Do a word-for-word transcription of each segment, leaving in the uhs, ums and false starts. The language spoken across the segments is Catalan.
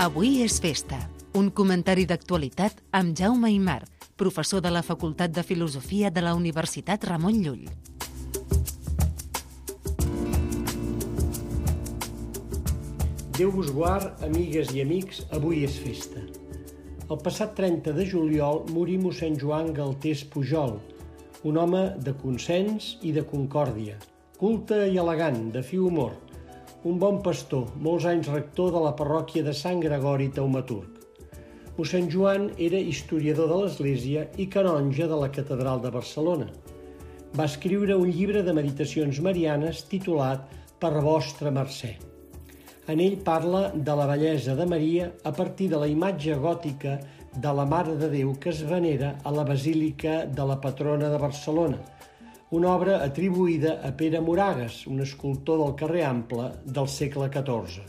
Avui és festa. Un comentari d'actualitat amb Jaume Aymar, professor de la Facultat de Filosofia de la Universitat Ramon Llull. Déu vos guard, amigues i amics, avui és festa. El passat trenta de juliol morí mossèn Joan Galtés Pujol, un home de consens i de concòrdia, culte i elegant, de fi humor, un bon pastor, molts anys rector de la parròquia de Sant Gregori Taumaturg. Mossèn Joan era historiador de l'Església i canonge de la Catedral de Barcelona. Va escriure un llibre de meditacions marianes titulat Per vostra mercè. En ell parla de la bellesa de Maria a partir de la imatge gòtica de la Mare de Déu que es venera a la Basílica de la Patrona de Barcelona, una obra atribuïda a Pere Moragues, un escultor del carrer Ample del segle catorze.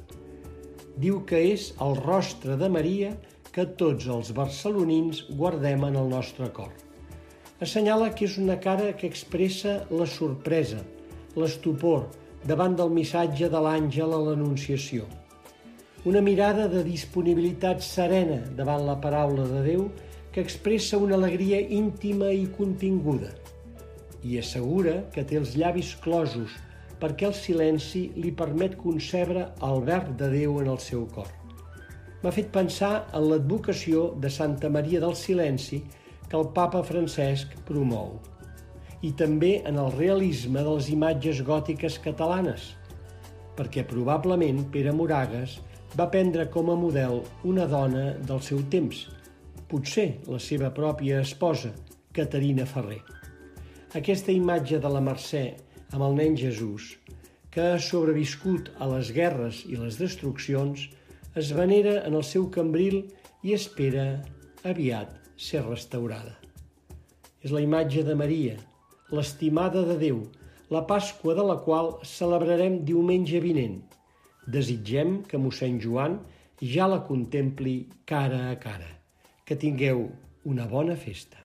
Diu que és el rostre de Maria que tots els barcelonins guardem en el nostre cor. Assenyala que és una cara que expressa la sorpresa, l'estupor, davant del missatge de l'àngel a l'Anunciació. Una mirada de disponibilitat serena davant la paraula de Déu que expressa una alegria íntima i continguda. I assegura que té els llavis closos perquè el silenci li permet concebre el verb de Déu en el seu cor. M'ha fet pensar en l'advocació de Santa Maria del Silenci que el papa Francesc promou. I també en el realisme de les imatges gòtiques catalanes, perquè probablement Pere Moragues va prendre com a model una dona del seu temps, potser la seva pròpia esposa, Caterina Ferrer. Aquesta imatge de la Mercè amb el nen Jesús, que ha sobreviscut a les guerres i les destruccions, es venera en el seu cambril i espera aviat ser restaurada. És la imatge de Maria, l'estimada de Déu, la Pasqua de la qual celebrarem diumenge vinent. Desitgem que mossèn Joan ja la contempli cara a cara. Que tingueu una bona festa.